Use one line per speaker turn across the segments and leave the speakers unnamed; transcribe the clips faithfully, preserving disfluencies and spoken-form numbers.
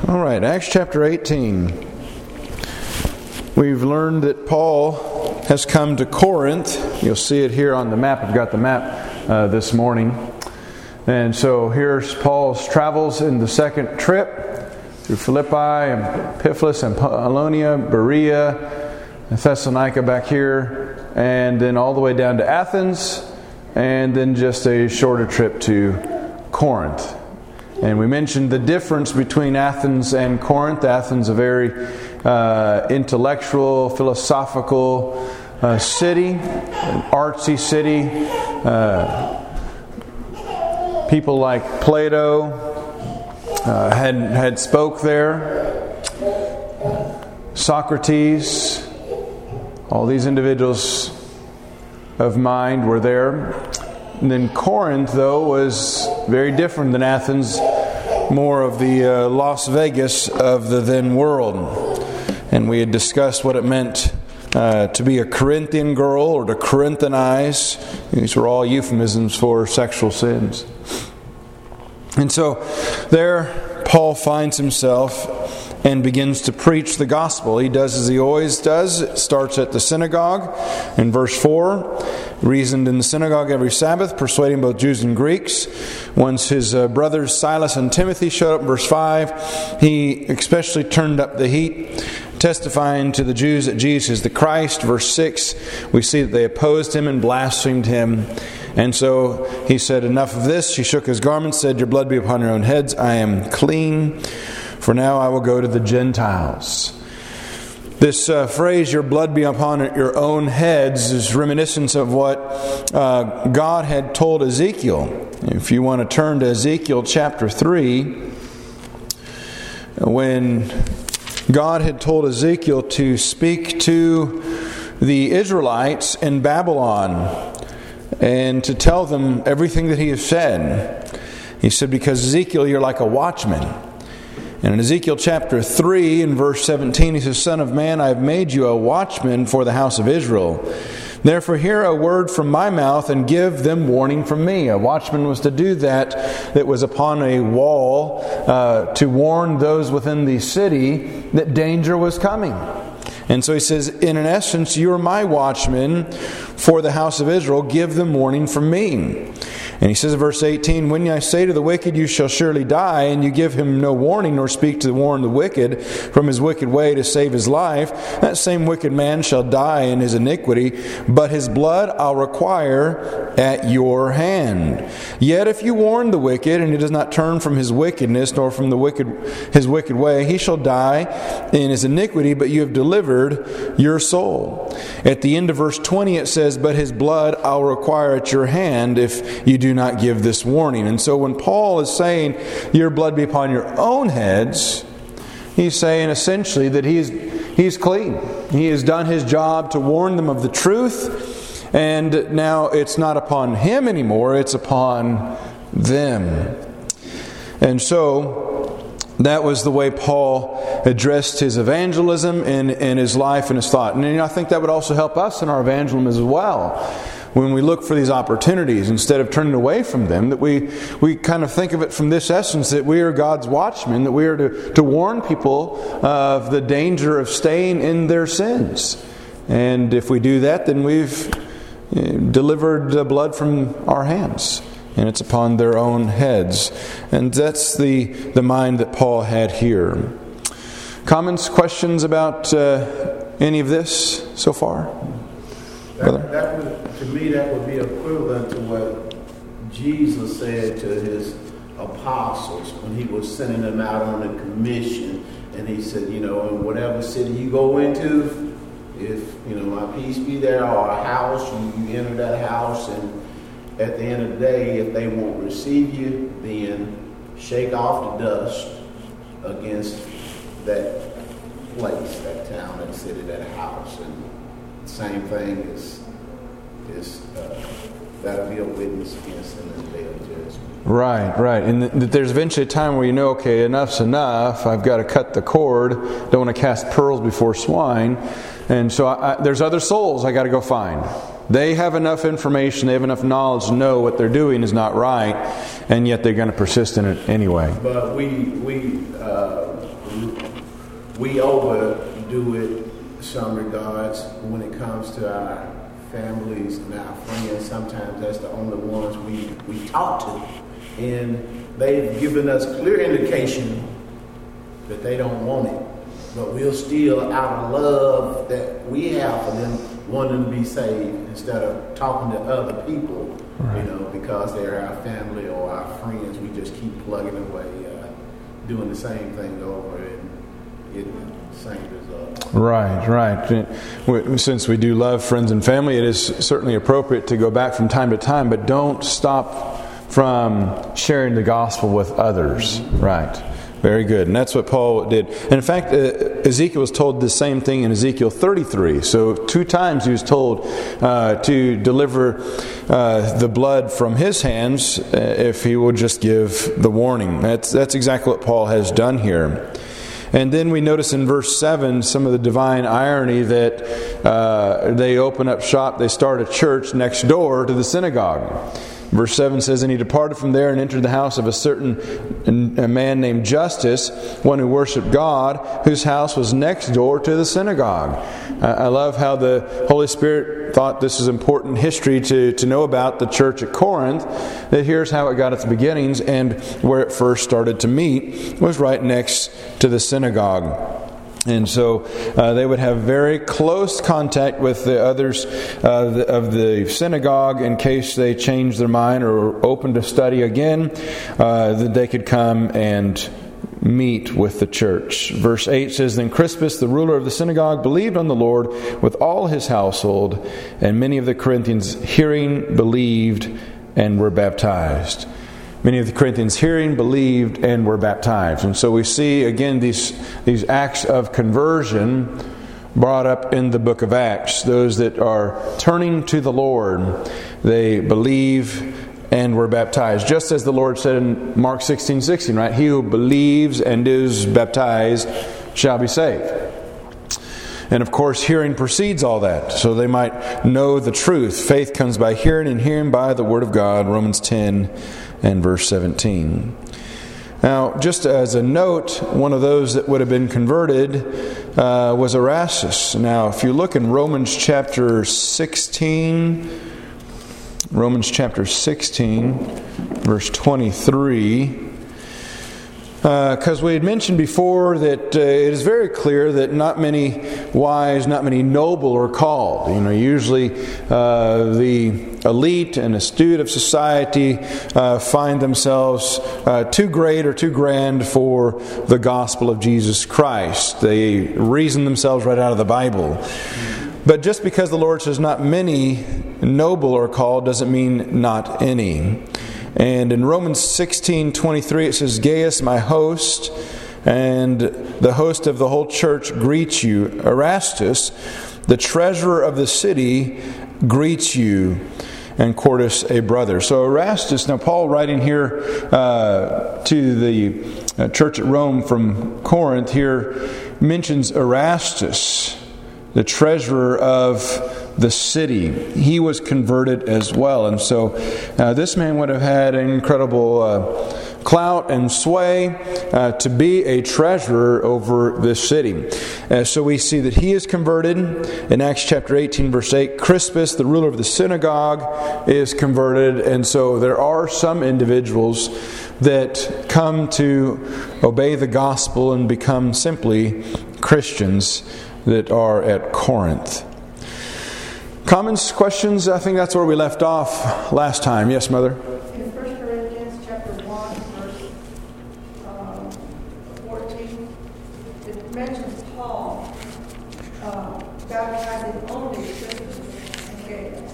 All right, Acts chapter eighteen. We've learned that Paul has come to Corinth. You'll see it here on the map. I've got the map uh, this morning. And so here's Paul's travels in the second trip through Philippi and Ephesus and Apollonia, Berea, and Thessalonica back here, and then all the way down to Athens, and then just a shorter trip to Corinth. And we mentioned the difference between Athens and Corinth. Athens, a very uh, intellectual, philosophical uh, city, an artsy city. Uh, people like Plato uh, had had spoke there. Socrates, all these individuals of mind were there. And then Corinth, though, was very different than Athens, more of the uh, Las Vegas of the then world. And we had discussed what it meant uh, to be a Corinthian girl or to Corinthanize. These were all euphemisms for sexual sins. And so there Paul finds himself and begins to preach the gospel. He does as he always does. It starts at the synagogue in verse four. Reasoned in the synagogue every Sabbath, persuading both Jews and Greeks. Once his uh, brothers Silas and Timothy showed up in verse five, he especially turned up the heat, testifying to the Jews that Jesus is the Christ. Verse six, we see that they opposed him and blasphemed him. And so he said, enough of this. He shook his garments, said, your blood be upon your own heads. I am clean. For now I will go to the Gentiles. This uh, phrase, your blood be upon your own heads, is reminiscence of what uh, God had told Ezekiel. If you want to turn to Ezekiel chapter three, when God had told Ezekiel to speak to the Israelites in Babylon and to tell them everything that He has said. He said, because Ezekiel, you're like a watchman. And in Ezekiel chapter three, in verse seventeen, he says, Son of man, I have made you a watchman for the house of Israel. Therefore hear a word from my mouth and give them warning from me. A watchman was to do that, that was upon a wall, uh, to warn those within the city that danger was coming. And so he says, in an essence, you are my watchman for the house of Israel. Give them warning from me. And he says in verse eighteen, when I say to the wicked, you shall surely die, and you give him no warning, nor speak to warn the wicked from his wicked way to save his life, that same wicked man shall die in his iniquity, but his blood I'll require at your hand. Yet if you warn the wicked, and he does not turn from his wickedness, nor from the wicked his wicked way, he shall die in his iniquity, but you have delivered your soul. At the end of verse twenty it says, but his blood I'll require at your hand if you do not give this warning. And so when Paul is saying, your blood be upon your own heads, he's saying essentially that he's, he's clean. He has done his job to warn them of the truth, and now it's not upon him anymore, it's upon them. And so that was the way Paul addressed his evangelism and, and his life and his thought. And you know, I think that would also help us in our evangelism as well. When we look for these opportunities, instead of turning away from them, that we, we kind of think of it from this essence, that we are God's watchmen, that we are to, to warn people of the danger of staying in their sins. And if we do that, then we've delivered the blood from our hands, and it's upon their own heads. And that's the, the mind that Paul had here. Comments, questions about uh, any of this so far?
That, that would, to me, that would be equivalent to what Jesus said to his apostles when he was sending them out on a commission. And he said, you know, in whatever city you go into, if, you know, my peace be there, or a house, you, you enter that house, and at the end of the day, if they won't receive you, then shake off the dust against that place, that town, that city, that house. And same thing is, is uh, that'll be a witness against them in the day of judgment.
Right, right. And th- there's eventually a time where you know, okay, enough's enough. I've got to cut the cord. Don't want to cast pearls before swine. And so I, I, there's other souls I got to go find. They have enough information, they have enough knowledge to know what they're doing is not right, and yet they're going to persist in it anyway.
But we we uh, we overdo it in some regards when it comes to our families and our friends. Sometimes that's the only ones we, we talk to. And they've given us clear indication that they don't want it. But we'll still, out of love that we have for them, want them to be saved instead of talking to other people, right. you know, because they're our family or our friends. We just keep plugging away, uh, doing the same thing over and getting the same result.
Right, right. Since we do love friends and family, it is certainly appropriate to go back from time to time, but don't stop from sharing the gospel with others. Mm-hmm. Right. Very good. And that's what Paul did. And in fact, uh, Ezekiel was told the same thing in Ezekiel thirty-three. So two times he was told uh, to deliver uh, the blood from his hands uh, if he would just give the warning. That's, that's exactly what Paul has done here. And then we notice in verse seven some of the divine irony that uh, they open up shop, they start a church next door to the synagogue. Verse seven says, "And he departed from there and entered the house of a certain a man named Justus, one who worshipped God, whose house was next door to the synagogue." I love how the Holy Spirit thought this is important history to, to know about the church at Corinth. That here's how it got its beginnings, and where it first started to meet was right next to the synagogue. And so uh, they would have very close contact with the others uh, the, of the synagogue in case they changed their mind or were open to study again, uh, that they could come and meet with the church. Verse eight says, "Then Crispus, the ruler of the synagogue, believed on the Lord with all his household, and many of the Corinthians hearing believed and were baptized." Many of the Corinthians hearing, believed, and were baptized. And so we see, again, these, these acts of conversion brought up in the book of Acts. Those that are turning to the Lord, they believe and were baptized. Just as the Lord said in Mark sixteen sixteen, right? "He who believes and is baptized shall be saved." And of course, hearing precedes all that, so they might know the truth. Faith comes by hearing, and hearing by the word of God, Romans ten and verse seventeen. Now, just as a note, one of those that would have been converted uh, was Erastus. Now, if you look in Romans chapter sixteen, Romans chapter sixteen, verse twenty-three, because uh, we had mentioned before that uh, it is very clear that not many wise, not many noble are called. You know, usually uh, the elite and astute of society uh, find themselves uh, too great or too grand for the gospel of Jesus Christ. They reason themselves right out of the Bible. But just because the Lord says not many noble are called doesn't mean not any. And in Romans sixteen twenty-three it says, "Gaius, my host, and the host of the whole church greets you. Erastus, the treasurer of the city, greets you, and Quartus, a brother." So Erastus, now Paul writing here uh, to the uh, church at Rome from Corinth here mentions Erastus, the treasurer of the city. He was converted as well. And so uh, this man would have had an incredible uh, clout and sway uh, to be a treasurer over this city. Uh, so we see that he is converted. In Acts chapter eighteen verse eight, Crispus, the ruler of the synagogue, is converted. And so there are some individuals that come to obey the gospel and become simply Christians that are at Corinth. Comments, questions? I think that's where we left off last time. Yes, Mother?
In First Corinthians chapter one, verse um, fourteen, it mentions Paul uh, baptizing only Crispus and Gaius.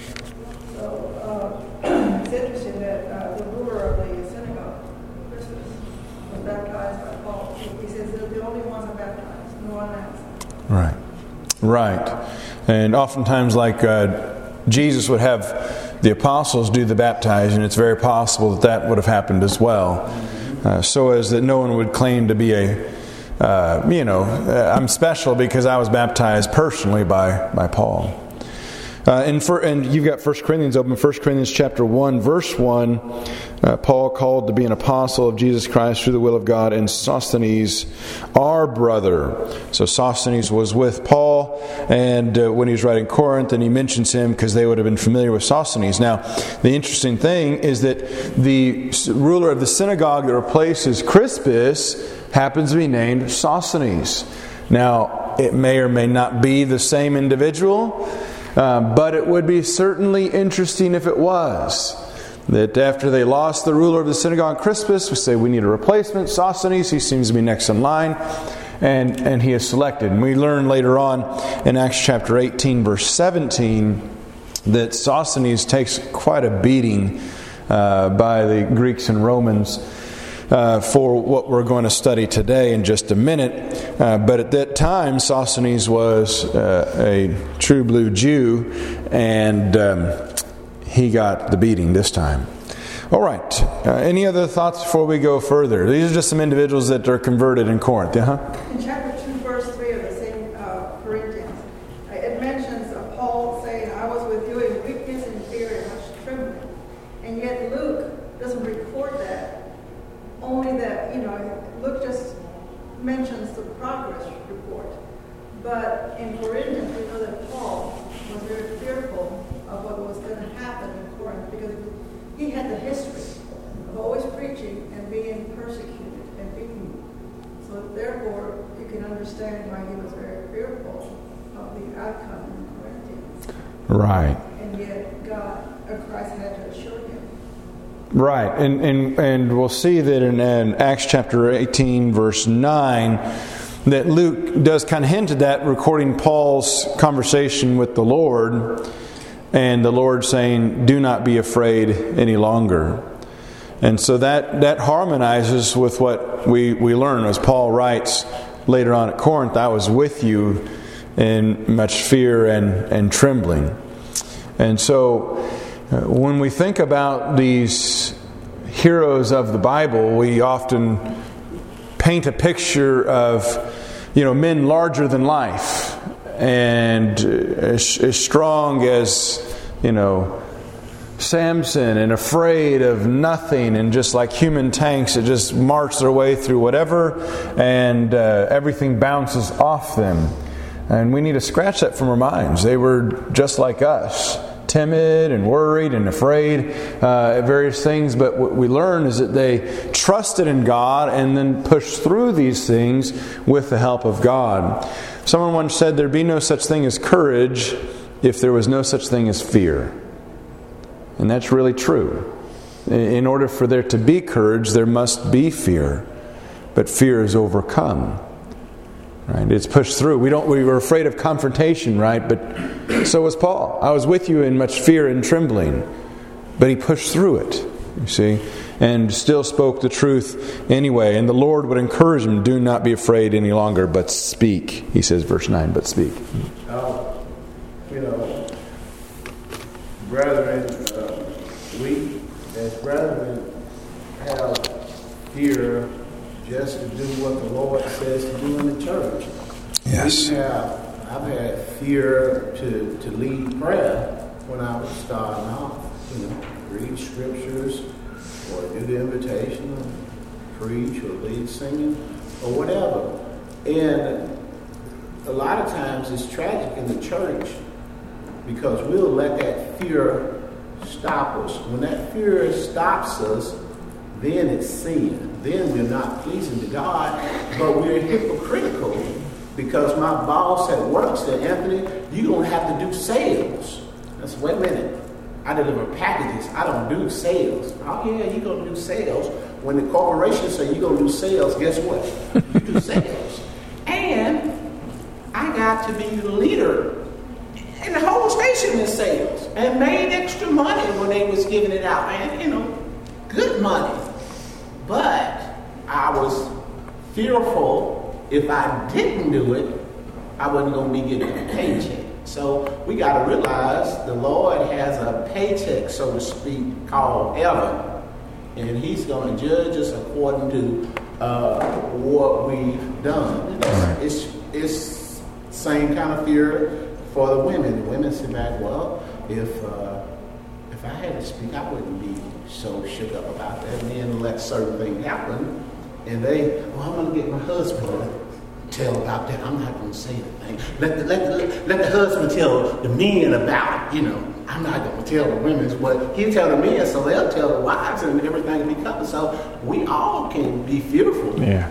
So uh, it's interesting that uh, the ruler of the synagogue, Crispus, was baptized by Paul. He says they're the only ones that baptized, no one else.
Right. Right. And oftentimes, like uh, Jesus would have the apostles do the baptizing, it's very possible that that would have happened as well. Uh, so as that no one would claim to be a, uh, you know, uh, I'm special because I was baptized personally by, by Paul. Uh, and, for, and you've got First Corinthians open. First Corinthians chapter one, verse one. Uh, Paul called to be an apostle of Jesus Christ through the will of God, and Sosthenes, our brother. So Sosthenes was with Paul, and uh, when he was writing Corinth, and he mentions him because they would have been familiar with Sosthenes. Now, the interesting thing is that the ruler of the synagogue that replaces Crispus happens to be named Sosthenes. Now, it may or may not be the same individual, uh, but it would be certainly interesting if it was. That after they lost the ruler of the synagogue, Crispus, we say we need a replacement. Sosthenes, he seems to be next in line, and, and he is selected. And we learn later on in Acts chapter eighteen, verse seventeen, that Sosthenes takes quite a beating uh, by the Greeks and Romans Uh, for what we're going to study today in just a minute. Uh, but at that time, Sosthenes was uh, a true blue Jew, and um, he got the beating this time. All right. Uh, any other thoughts before we go further? These are just some individuals that are converted in Corinth. Uh-huh.
In chapter two, verse three of the same uh, Corinthians, uh, it mentions uh, Paul saying, I was with you in weakness and fear and much trembling. And yet Luke doesn't record that. Only that, you know, Luke just mentions the progress report. But in Corinthians, we know that Paul was very fearful of what was going to happen in Corinth because he had the history of always preaching and being persecuted and beaten. So therefore, you can understand why he was very fearful of the outcome in Corinthians.
Right.
And yet God, or Christ had to assure him.
Right, and and and we'll see that in, in Acts chapter eighteen, verse nine, that Luke does kind of hint at that, recording Paul's conversation with the Lord, and the Lord saying, "Do not be afraid any longer." And so that that harmonizes with what we we learn as Paul writes later on at Corinth. I was with you in much fear and and trembling, and so. Uh, when we think about these heroes of the Bible, we often paint a picture of, you know, men larger than life and as, as strong as, you know, Samson, and afraid of nothing, and just like human tanks that just march their way through whatever, and uh, everything bounces off them. And we need to scratch that from our minds. They were just like us. Timid and worried and afraid uh, at various things, but what we learn is that they trusted in God and then pushed through these things with the help of God. Someone once said there'd be no such thing as courage if there was no such thing as fear. And that's really true. In order for there to be courage, there must be fear. But fear is overcome. Right? It's pushed through. We don't. We were afraid of confrontation, right? But so was Paul. I was with you in much fear and trembling, but he pushed through it. You see, and still spoke the truth anyway. And the Lord would encourage him: "Do not be afraid any longer, but speak." He says, verse nine, "But speak."
Uh, you know, brethren, uh, we as brethren have fear. Just to do what the Lord says to do in the church.
Yes.
We have, I've had fear to, to lead prayer when I was starting off. You know, read scriptures, or do the invitation, or preach, or lead singing, or whatever. And a lot of times it's tragic in the church because we'll let that fear stop us. When that fear stops us, then it's sin. Then we're not pleasing to God, but we're hypocritical because my boss at work said, "Anthony, you're going to have to do sales." I said, "Wait a minute. I deliver packages. I don't do sales." "Oh, yeah, you're going to do sales." When the corporation says you're going to do sales, guess what? You do sales. And I got to be the leader in the whole station in sales and made extra money when they was giving it out. And, you know, good money. But I was fearful if I didn't do it, I wasn't going to be getting a paycheck. So we got to realize the Lord has a paycheck, so to speak, called heaven. And he's going to judge us according to uh, what we've done. It's, it's same kind of fear for the women, the women sit back, well, if uh, if I had to speak, I wouldn't be so shook up about that. Men let certain things happen, and they, well, I'm going to get my husband to tell about that. I'm not going to say anything. Let the, let, the, let the husband tell the men about it, you know. I'm not going to tell the women what he'll tell the men, so they'll tell the wives, and everything will be covered. So we all can be fearful.
Yeah.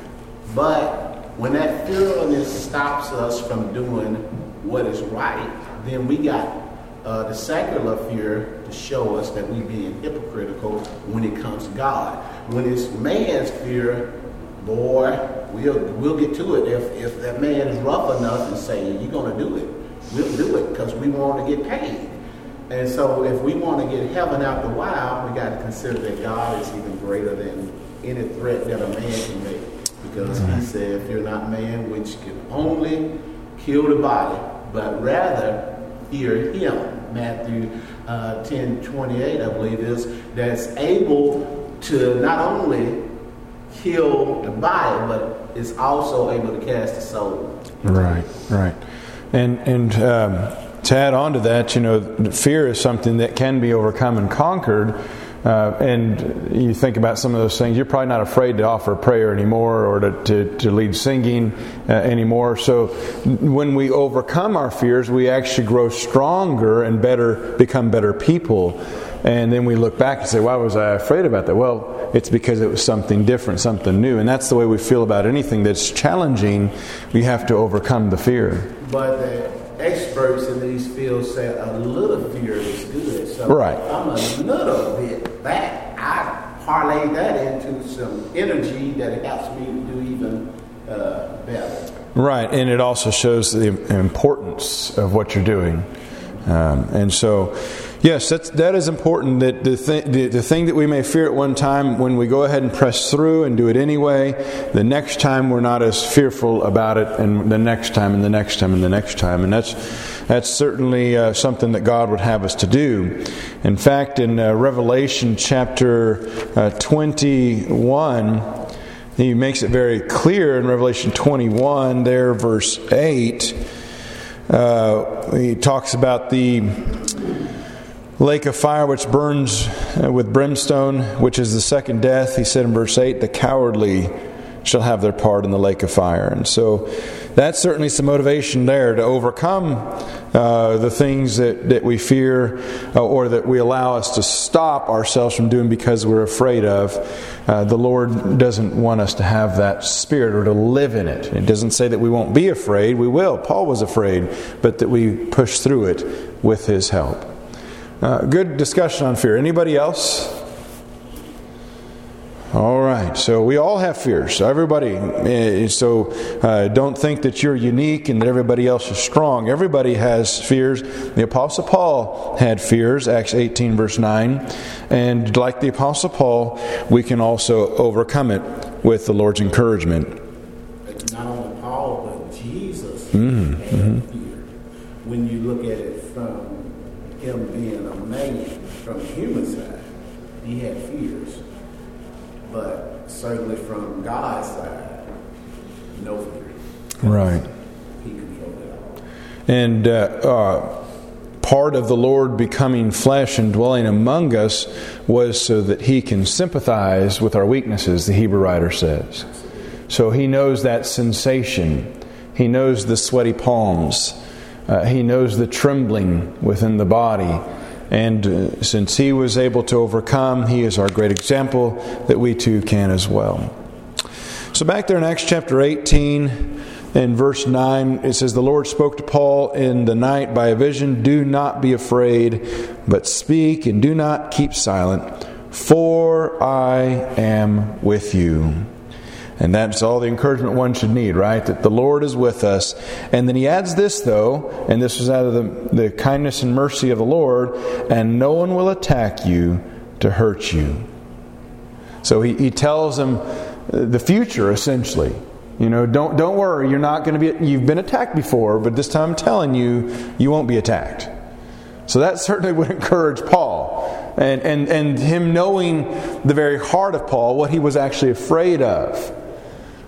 But when that fearfulness stops us from doing what is right, then we got uh, the secular fear to show us that we being hypocritical when it comes to God. When it's man's fear, boy, we'll we'll get to it. If if that man is rough enough and say, you're going to do it, we'll do it because we want to get paid. And so if we want to get heaven out the wild, we got to consider that God is even greater than any threat that a man can make. Because he said, if you're not man, which can only kill the body, but rather fear him. Matthew uh, ten twenty-eight, I believe is, that's able to not only kill the body, but is also able to cast the soul.
Right, right. And, and um, to add on to that, you know, fear is something that can be overcome and conquered. Uh, and you think about some of those things, you're probably not afraid to offer a prayer anymore or to, to, to lead singing uh, anymore. So when we overcome our fears, we actually grow stronger and better, become better people. And then we look back and say, why was I afraid about that? Well, it's because it was something different, something new. And that's the way we feel about anything that's challenging. We have to overcome the fear.
But the experts in these fields say a little fear is good. So
right.
I'm a little bit back. I parlay that into some energy that helps me to do even uh, better.
Right, and it also shows the importance of what you're doing. Um, and so, yes, that's, that is important. That the, th- the the thing that we may fear at one time, when we go ahead and press through and do it anyway, the next time we're not as fearful about it, and the next time, and the next time, and the next time. And that's that's certainly uh, something that God would have us to do. In fact, in uh, Revelation chapter uh, twenty-one, He makes it very clear in Revelation twenty-one, there, verse eight. Uh, he talks about the lake of fire which burns uh, with brimstone, which is the second death. He said in verse eight, the cowardly shall have their part in the lake of fire. And so that's certainly some motivation there to overcome uh, the things that, that we fear uh, or that we allow us to stop ourselves from doing because we're afraid of. Uh, the Lord doesn't want us to have that spirit or to live in it. It doesn't say that we won't be afraid. We will. Paul was afraid, but that we push through it with His help. Uh, good discussion on fear. Anybody else? All right, so we all have fears. Everybody. So uh, don't think that you're unique and that everybody else is strong. Everybody has fears. The Apostle Paul had fears, Acts eighteen, verse nine. And like the Apostle Paul, we can also overcome it with the Lord's encouragement.
Not only Paul, but Jesus
Mm-hmm.
had
Mm-hmm.
fear. When you look at it from him being a man, from the human side, he had fears. But certainly from God's side, no fear.
Right.
He controlled it all.
And uh, uh, part of the Lord becoming flesh and dwelling among us was so that He can sympathize with our weaknesses, the Hebrew writer says. So He knows that sensation. He knows the sweaty palms. Uh, he knows the trembling within the body. And uh, since He was able to overcome, He is our great example that we too can as well. So back there in Acts chapter eighteen and verse nine, it says, the Lord spoke to Paul in the night by a vision. Do not be afraid, but speak and do not keep silent, for I am with you. And that's all the encouragement one should need, right? That the Lord is with us. And then he adds this, though, and this was out of the, the kindness and mercy of the Lord, and no one will attack you to hurt you. So he, he tells them the future, essentially. You know, don't don't worry, you're not going to be, you've been attacked before, but this time I'm telling you, you won't be attacked. So that certainly would encourage Paul. And, and, and him knowing the very heart of Paul, what he was actually afraid of.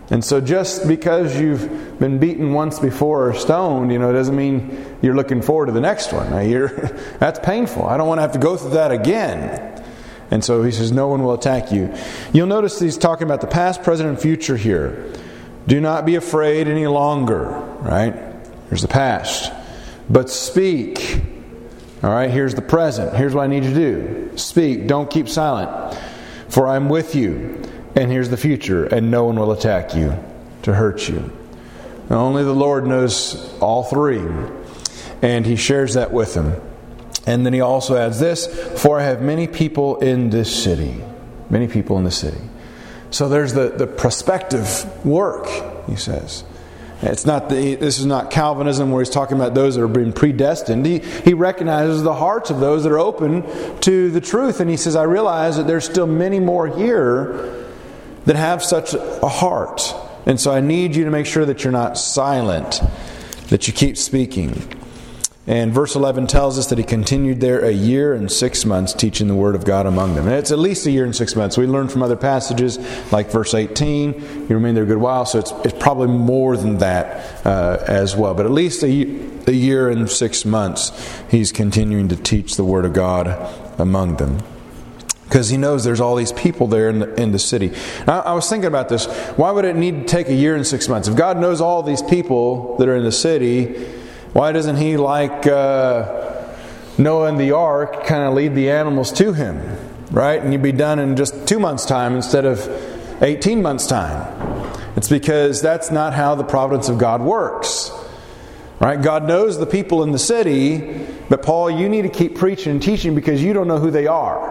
And so just because you've been beaten once before or stoned, you know, doesn't mean you're looking forward to the next one. Now you're, that's painful. I don't want to have to go through that again. And so he says, no one will attack you. You'll notice he's talking about the past, present, and future here. Do not be afraid any longer. Right? Here's the past. But speak. All right, here's the present. Here's what I need you to do. Speak. Don't keep silent. For I'm with you. And here's the future. And no one will attack you to hurt you. Now, only the Lord knows all three. And He shares that with them. And then He also adds this, for I have many people in this city. Many people in the city. So there's the, the prospective work, he says. It's not the, this is not Calvinism where he's talking about those that are being predestined. He, he recognizes the hearts of those that are open to the truth. And he says, I realize that there's still many more here that have such a heart. And so I need you to make sure that you're not silent, that you keep speaking. And verse eleven tells us that he continued there a year and six months teaching the Word of God among them. And it's at least a year and six months. We learn from other passages like verse eighteen. He remained there a good while, so it's, it's probably more than that uh, as well. But at least a, a year and six months he's continuing to teach the Word of God among them. Because he knows there's all these people there in the, in the city. Now, I was thinking about this. Why would it need to take a year and six months? If God knows all these people that are in the city, why doesn't He, like uh, Noah and the ark, kind of lead the animals to Him? Right? And you'd be done in just two months' time instead of eighteen months' time. It's because that's not how the providence of God works. Right? God knows the people in the city, but Paul, you need to keep preaching and teaching because you don't know who they are.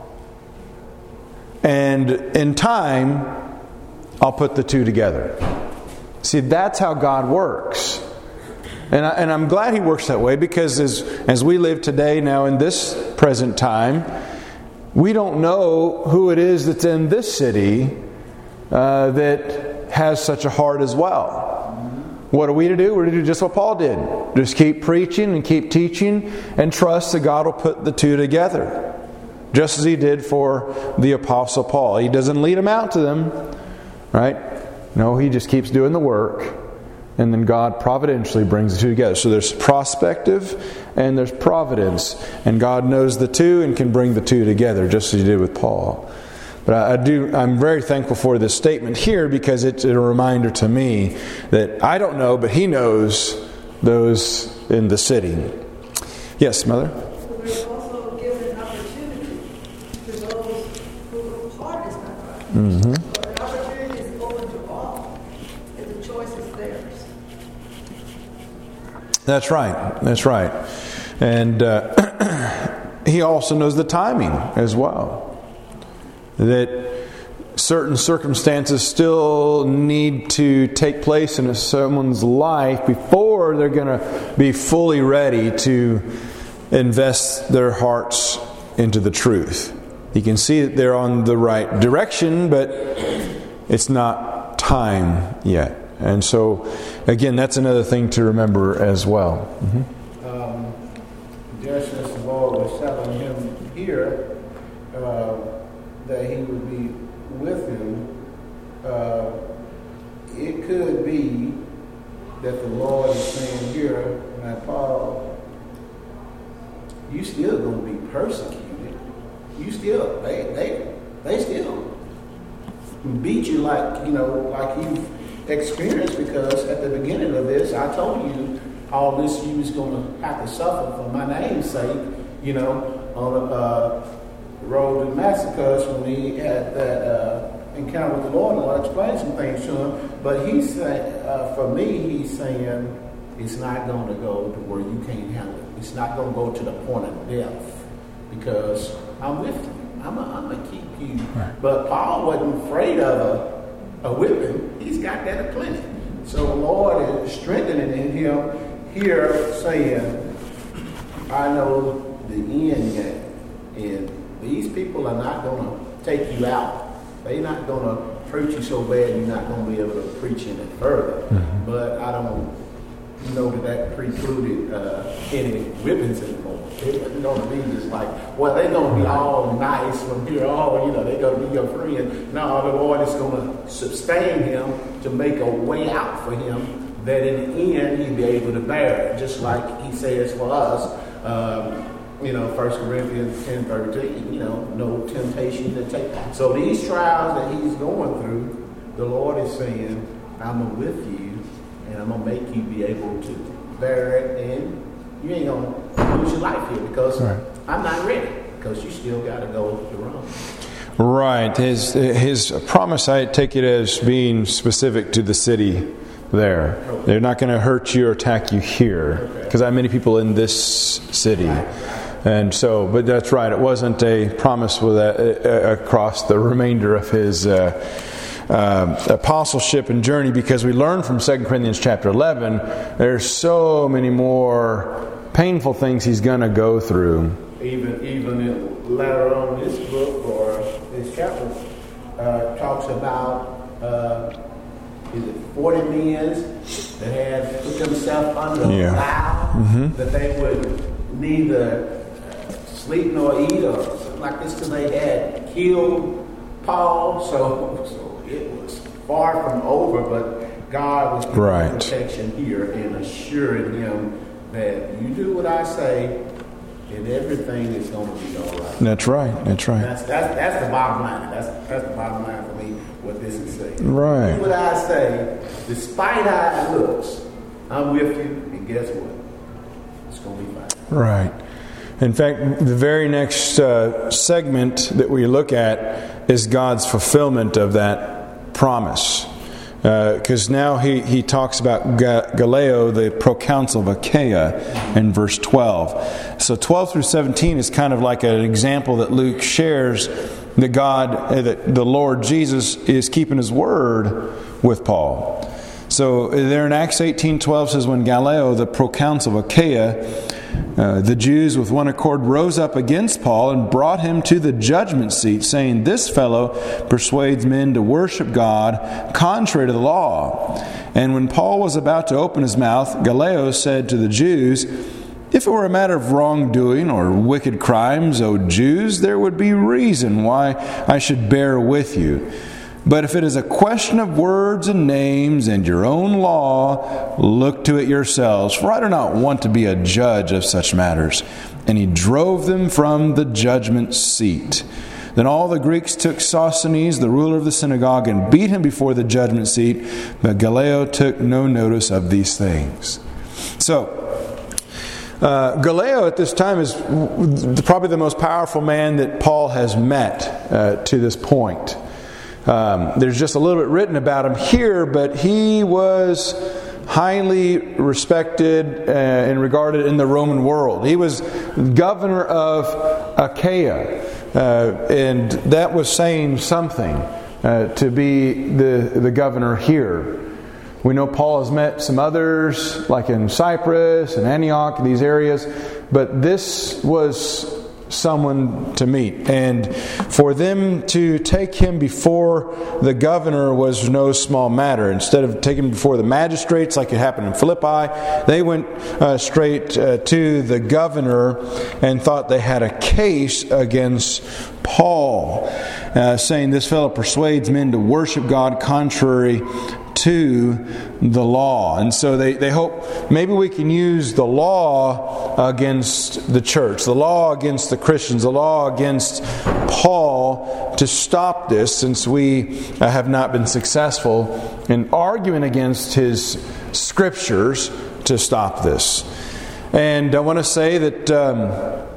And in time, I'll put the two together. See, that's how God works. And, I, and I'm glad He works that way because as, as we live today now in this present time, we don't know who it is that's in this city uh, that has such a heart as well. What are we to do? We're to do just what Paul did. Just keep preaching and keep teaching and trust that God will put the two together. Just as He did for the Apostle Paul. He doesn't lead them out to them. Right? No, he just keeps doing the work. And then God providentially brings the two together. So there's prospective and there's providence. And God knows the two and can bring the two together, just as He did with Paul. But I do, I'm very thankful for this statement here because it's a reminder to me that I don't know, but He knows those in the city. Yes, Mother?
So there's also given an opportunity to those whose heart is not right.
Mm-hmm.
So the opportunity is open to all. And the choice is theirs.
That's right. That's right. And uh, He also knows the timing as well. That certain circumstances still need to take place in someone's life before they're going to be fully ready to invest their hearts into the truth. You can see that they're on the right direction, but it's not time yet. And so, again, that's another thing to remember as well. Mm-hmm.
Um, just as the Lord was telling him here uh, that He would be with him, uh, it could be that the Lord is saying here, now Paul, you still going to be persecuted. You still, they, they, they still beat you like, you know, like you've experience, because at the beginning of this I told you all this you was going to have to suffer for my name's sake, you know, on the uh, road to Damascus when he had that uh, encounter with the Lord, and I'll explain some things to him. But he's saying, uh, for me, he's saying it's not going to go to where you can't handle it. It's not going to go to the point of death because I'm with you. I'm going to keep you. Right. But Paul wasn't afraid of a a whipping. He's got that aplenty. So the Lord is strengthening him here, saying, I know the end game. And these people are not going to take you out. They're not going to hurt you so bad you're not going to be able to preach in it further. Mm-hmm. But I don't you know, that that precluded uh, any whippings anymore. It wasn't going to be just like, well, they're going to be all nice from here on, you know, they're going to be your friend. No, the Lord is going to sustain him to make a way out for him that in the end he'd be able to bear it, just like he says for us, um, you know, First Corinthians ten thirteen, you know, no temptation to take. So these trials that he's going through, the Lord is saying, I'm with you, and I'm going to make you be able to bear it, and you ain't going to lose your life here because right. I'm not ready, because you still got to go to Rome.
Right. His, his promise, I take it as being specific to the city there. Okay. They're not going to hurt you or attack you here, because okay. I have many people in this city. Right. And so, but that's right, it wasn't a promise with a, a, across the remainder of his uh, uh, apostleship and journey, because we learn from Second Corinthians chapter eleven, there's so many more painful things he's going to go through.
Even even in, later on this book or this chapter uh, talks about uh, is it forty men that had put themselves under yeah. a vow mm-hmm. that they would neither sleep nor eat or something like this till they had killed Paul. So, so it was far from over, but God was giving right. protection here and assuring him that you do what I say and everything is going to be all right.
That's right. That's right.
That's that's, that's the bottom line. That's that's the bottom line for me, what this is saying.
Right.
Do what I say, despite how it looks, I'm with you, and guess what? It's going to be fine.
Right. In fact, the very next uh, segment that we look at is God's fulfillment of that promise. Because uh, now he, he talks about Ga- Gallio, the proconsul of Achaia, in verse twelve. So twelve through seventeen is kind of like an example that Luke shares that God, uh, that the Lord Jesus is keeping his word with Paul. So there in Acts eighteen twelve says, when Gallio, the proconsul of Achaia, Uh, the Jews with one accord rose up against Paul and brought him to the judgment seat, saying, this fellow persuades men to worship God contrary to the law. And when Paul was about to open his mouth, Gallio said to the Jews, if it were a matter of wrongdoing or wicked crimes, O Jews, there would be reason why I should bear with you. But if it is a question of words and names and your own law, look to it yourselves, for I do not want to be a judge of such matters. And he drove them from the judgment seat. Then all the Greeks took Sosthenes, the ruler of the synagogue, and beat him before the judgment seat. But Gallio took no notice of these things. So, Uh, Gallio at this time is probably the most powerful man that Paul has met uh, to this point. Um, there's just a little bit written about him here, but he was highly respected uh, and regarded in the Roman world. He was governor of Achaia, uh, and that was saying something uh, to be the, the governor here. We know Paul has met some others, like in Cyprus and Antioch, these areas, but this was someone to meet. And for them to take him before the governor was no small matter. Instead of taking him before the magistrates like it happened in Philippi, they went uh, straight uh, to the governor and thought they had a case against Paul, uh, saying this fellow persuades men to worship God contrary to the law. And so they, they hope maybe we can use the law against the church, the law against the Christians, the law against Paul to stop this, since we have not been successful in arguing against his scriptures to stop this. And I want to say that, um,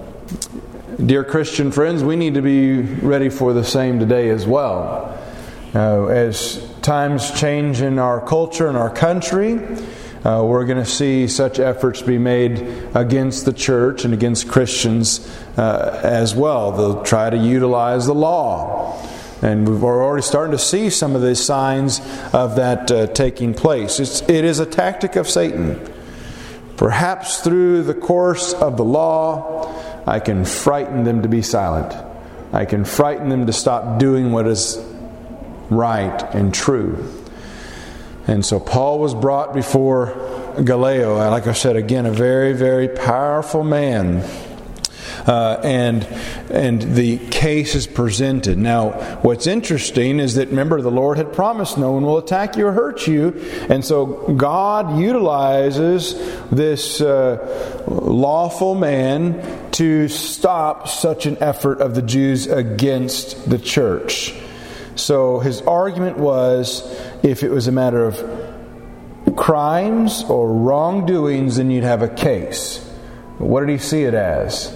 dear Christian friends, we need to be ready for the same today as well. Uh, as times change in our culture and our country, uh, we're going to see such efforts be made against the church and against Christians uh, as well. They'll try to utilize the law. And we're already starting to see some of the signs of that uh, taking place. It's, it is a tactic of Satan. Perhaps through the course of the law, I can frighten them to be silent. I can frighten them to stop doing what is right and true. And so Paul was brought before Gallio, like I said, again, a very, very powerful man. Uh, and and the case is presented. Now, what's interesting is that, remember, the Lord had promised no one will attack you or hurt you. And so God utilizes this uh, lawful man to stop such an effort of the Jews against the church. So his argument was, if it was a matter of crimes or wrongdoings, then you'd have a case. But what did he see it as?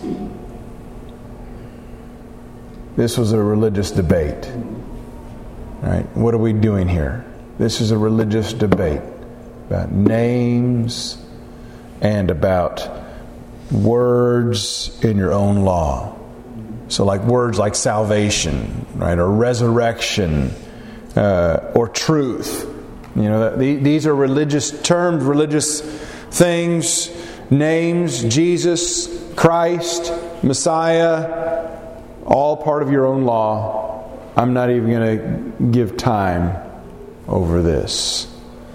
This was a religious debate. Right? What are we doing here? This is a religious debate about names and about words in your own law. So like words like salvation, right, or resurrection, uh, or truth. You know, these are religious terms, religious things, names, Jesus, Christ, Messiah, all part of your own law. I'm not even going to give time over this.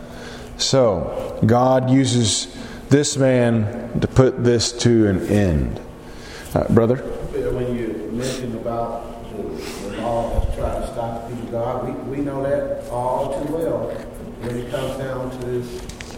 So, God uses this man to put this to an end. Uh, brother?
When you mentioned about the, the law that's trying to stop the people of God, we, we know that all too well. When it comes down to this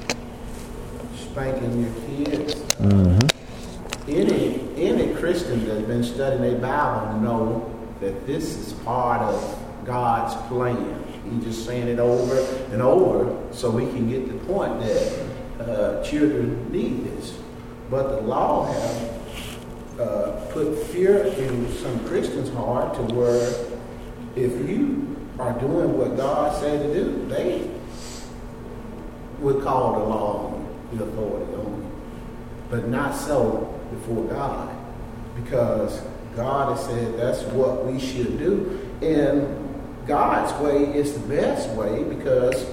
spanking your kids,
Mm-hmm.
any any Christian that's been studying their Bible know that this is part of God's plan. He's just saying it over and over so we can get the point that uh, children need this. But the law has uh, put fear in some Christians' heart to where if you are doing what God said to do, they would call the law the authority on you. But not so before God, because God has said that's what we should do. And God's way is the best way, because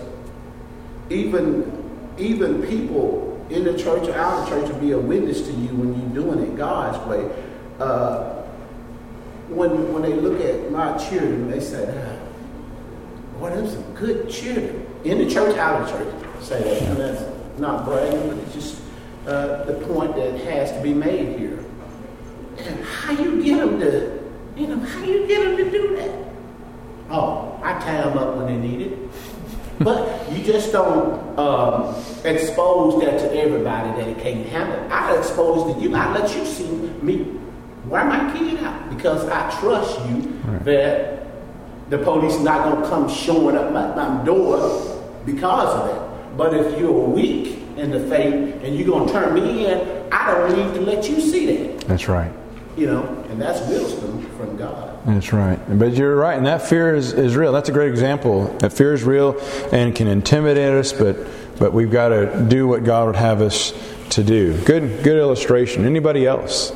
even even people in the church or out of the church will be a witness to you when you're doing it God's way. Uh, when when they look at my children, they say, ah, boy, them some good children. In the church, out of the church, say that. And that's not bragging, but it's just uh, the point that has to be made here. And how you get them to, you know, how you get them to do that? Oh, I tie them up when they need it. But you just don't um, expose that to everybody that it can't handle. I expose to you. I let you see me wear my kid out because I trust you right. that the police not going to come showing up my, my door because of that. But if you're weak in the faith and you're going to turn me in, I don't need to let you see that.
That's right.
You know, and that's wisdom from God.
That's right. But you're right, and that fear is, is real. That's a great example. That fear is real and can intimidate us, but but we've got to do what God would have us to do. Good good illustration. Anybody else?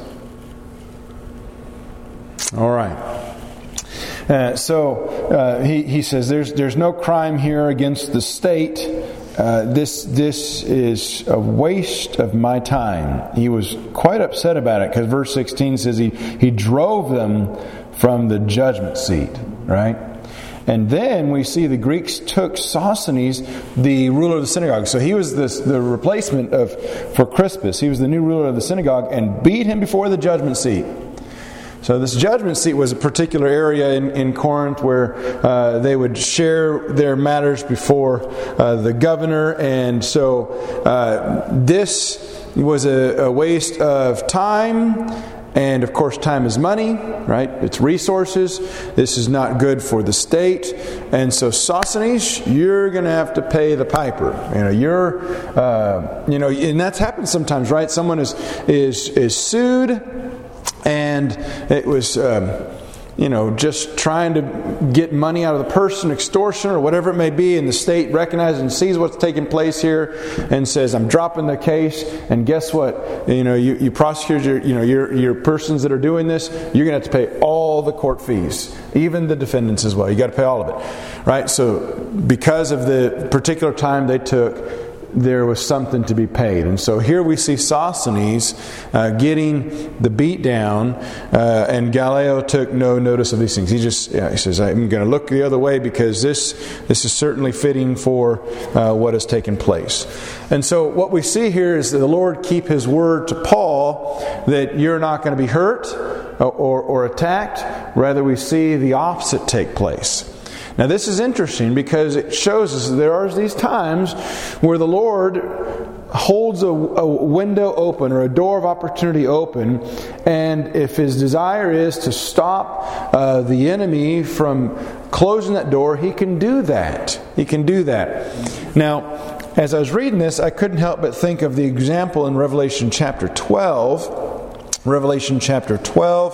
All right. Uh, so uh, he he says there's there's no crime here against the state. Uh, this this is a waste of my time. He was quite upset about it because verse sixteen says he, he drove them from the judgment seat, right? And then we see the Greeks took Sosthenes, the ruler of the synagogue. So he was this, the replacement of for Crispus. He was the new ruler of the synagogue and beat him before the judgment seat. So this judgment seat was a particular area in, in Corinth where uh, they would share their matters before uh, the governor. And so uh, this was a, a waste of time. And of course time is money, right? It's resources. This is not good for the state. And so Sosthenes, you're going to have to pay the piper. You know, you're, uh, you know, and that's happened sometimes, right? Someone is is is sued, and it was, um, you know, just trying to get money out of the person, extortion or whatever it may be, and the state recognizes and sees what's taking place here and says, "I'm dropping the case." And guess what? You know, you, you prosecute your, you know, your your persons that are doing this. You're going to have to pay all the court fees, even the defendants as well. You got to pay all of it, right? So, because of the particular time they took, there was something to be paid. And so here we see Sosthenes uh, getting the beat down, uh, and Gallio took no notice of these things. He just yeah, he says, I'm going to look the other way because this this is certainly fitting for uh, what has taken place. And so what we see here is that the Lord keep His word to Paul that you're not going to be hurt or, or, or attacked. Rather, we see the opposite take place. Now this is interesting because it shows us that there are these times where the Lord holds a, a window open or a door of opportunity open, and if His desire is to stop uh, the enemy from closing that door, He can do that. He can do that. Now, as I was reading this, I couldn't help but think of the example in Revelation chapter twelve. Revelation chapter twelve,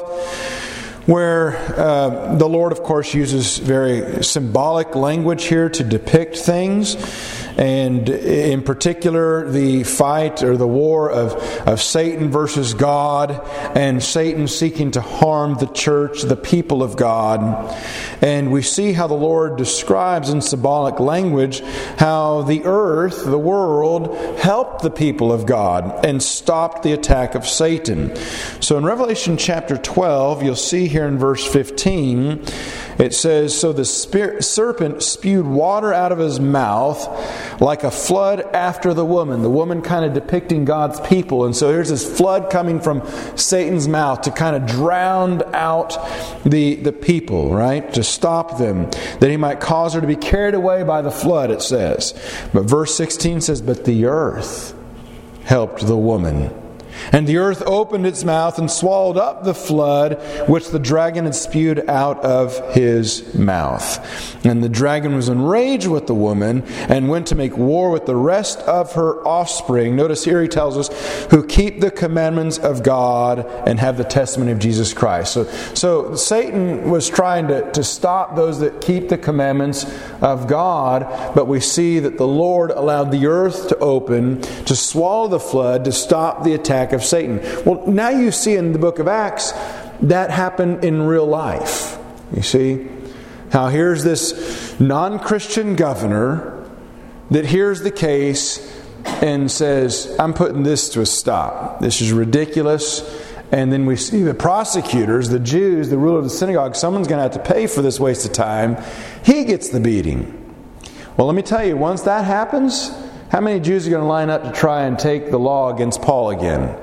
where uh, the Lord, of course, uses very symbolic language here to depict things. And in particular, the fight or the war of, of Satan versus God, and Satan seeking to harm the church, the people of God. And we see how the Lord describes in symbolic language how the earth, the world, helped the people of God and stopped the attack of Satan. So in Revelation chapter twelve, you'll see here in verse fifteen, it says, so the spirit, serpent spewed water out of his mouth like a flood after the woman. The woman kind of depicting God's people. And so here's this flood coming from Satan's mouth to kind of drown out the, the people, right? To stop them. That he might cause her to be carried away by the flood, it says. But verse sixteen says, but the earth helped the woman. And the earth opened its mouth and swallowed up the flood which the dragon had spewed out of his mouth. And the dragon was enraged with the woman and went to make war with the rest of her offspring. Notice here he tells us, who keep the commandments of God and have the testimony of Jesus Christ. So, so Satan was trying to, to stop those that keep the commandments of God, but we see that the Lord allowed the earth to open, to swallow the flood, to stop the attack of Satan. Well, now you see in the book of Acts that happened in real life. You see how here's this non-Christian governor that hears the case and says, I'm putting this to a stop. This is ridiculous. And then we see the prosecutors, the Jews, the ruler of the synagogue, someone's going to have to pay for this waste of time. He gets the beating. Well, let me tell you, once that happens, how many Jews are going to line up to try and take the law against Paul again?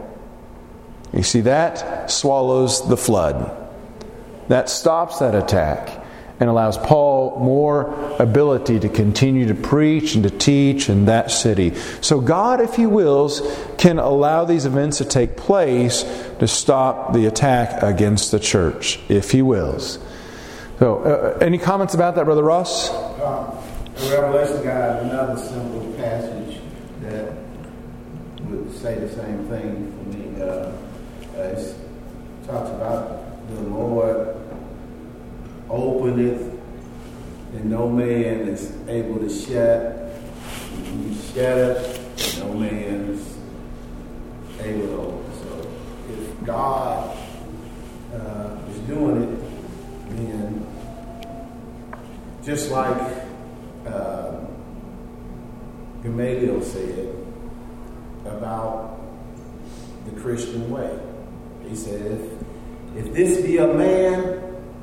You see, that swallows the flood. That stops that attack and allows Paul more ability to continue to preach and to teach in that city. So God, if He wills, can allow these events to take place to stop the attack against the church, if He wills. So, uh, any comments about that, Brother Ross?
Uh, the Revelation got another simple passage that would say the same thing for me. Uh, it talks about the Lord openeth, and no man is able to shut. He shutteth, no man is able to open. So if God uh, is doing it, then just like uh, Gamaliel said about the Christian way, he said, if, if this be a man,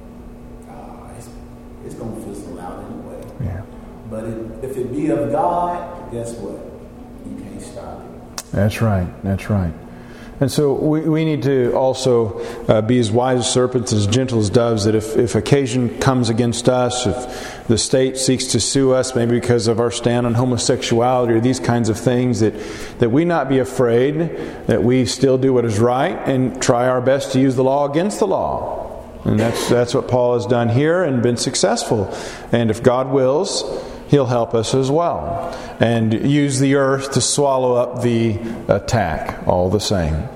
it's going to fizzle out anyway.
Yeah.
But it, if it be of God, guess what? You can't stop it.
That's right. That's right. And so we, we need to also uh, be as wise as serpents, as gentle as doves, that if, if occasion comes against us, if the state seeks to sue us, maybe because of our stand on homosexuality or these kinds of things, that, that we not be afraid, that we still do what is right and try our best to use the law against the law. And that's that's what Paul has done here and been successful. And if God wills, He'll help us as well. And use the earth to swallow up the attack all the same.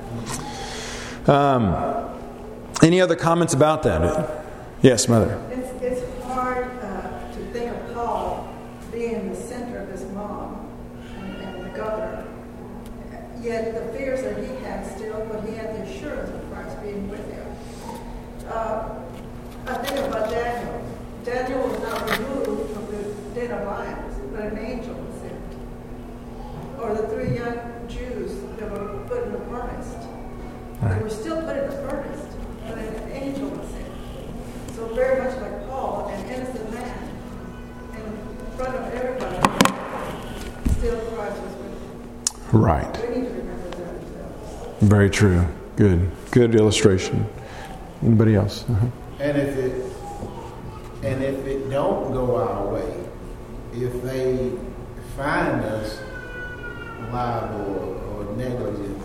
Um, any other comments about that? Yes, Mother.
It's, it's hard uh, to think of Paul being the center of this mob and, and the governor. Yet the fears that he had still, but he had the assurance of Christ being with him. Uh, I think about Daniel. Daniel was not removed from the den of lions, but an angel was sent. for the three young Jews that were put in the furnace.
Right.
They were still put in the furnace, but an angel was there. So very much like Paul, an innocent man, in front of everybody, still Christ was with him.
Right.
We need to remember that ourselves.
Very true. Good. Good illustration. Anybody else? Uh-huh.
And if it and if it don't go our way, if they find us liable or, or negligent,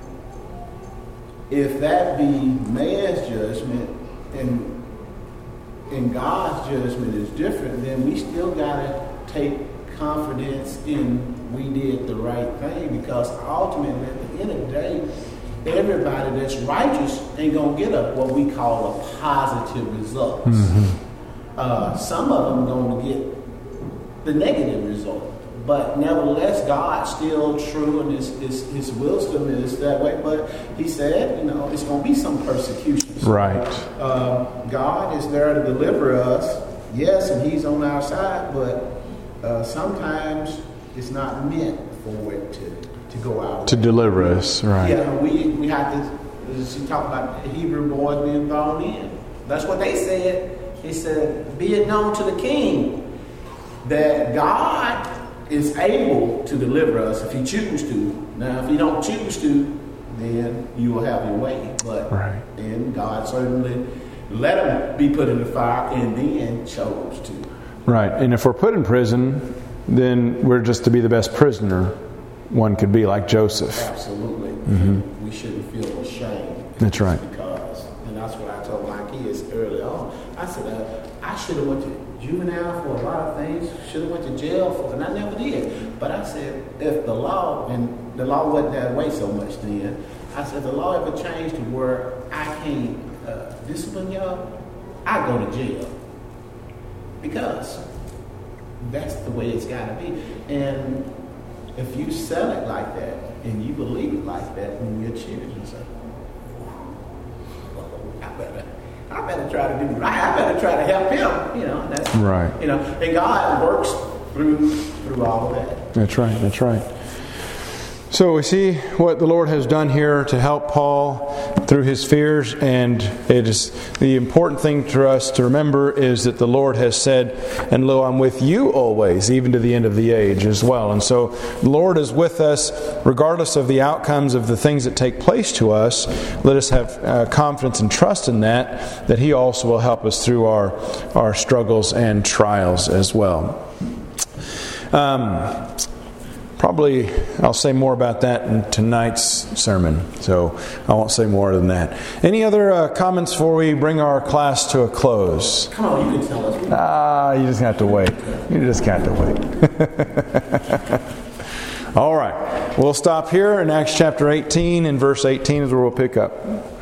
if that be man's judgment and and God's judgment is different, then we still gotta take confidence in we did the right thing, because ultimately at the end of the day, everybody that's righteous ain't gonna get a what we call a positive result.
Mm-hmm.
Uh, some of them gonna get the negative result, but nevertheless, God's still true, and his, his his wisdom is that way. But He said, you know, it's gonna be some persecution.
Right.
Uh, God is there to deliver us, yes, and He's on our side, but uh, sometimes it's not meant for it to. To go out
To deliver us, right.
Yeah, we we have to. She talked about the Hebrew boys being thrown in. That's what they said. He said, "Be it known to the king that God is able to deliver us if He chooses to. Now, if He don't choose to, then you will have your way. But
right.
then God certainly let Him be put in the fire, and then chose to.
Right. And if we're put in prison, then we're just to be the best prisoner one could be, like Joseph.
Absolutely.
Mm-hmm.
We shouldn't feel ashamed.
That's right.
Because, and that's what I told my kids early on. I said, uh, I should have went to juvenile for a lot of things. Should have went to jail for, and I never did. But I said, if the law, and the law wasn't that way so much then, I said, the law ever changed to where I can't uh, discipline y'all, I go to jail. Because that's the way it's got to be. And if you sell it like that, and you believe it like that, when your children say, I better, I better try to do right. I better try to help him. You know, that's
right.
You know, and God works through through all of that.
That's right. That's right. So we see what the Lord has done here to help Paul through his fears, and it is the important thing for us to remember is that the Lord has said, and lo, I'm with you always, even to the end of the age as well. And so the Lord is with us regardless of the outcomes of the things that take place to us. Let us have uh, confidence and trust in that, that He also will help us through our, our struggles and trials as well. Um... Probably I'll say more about that in tonight's sermon, so I won't say more than that. Any other uh, comments before we bring our class to a close?
Come on, you can tell us.
Ah, you just have to wait. You just have to wait. All right, we'll stop here in Acts chapter eighteen, and verse eighteen is where we'll pick up.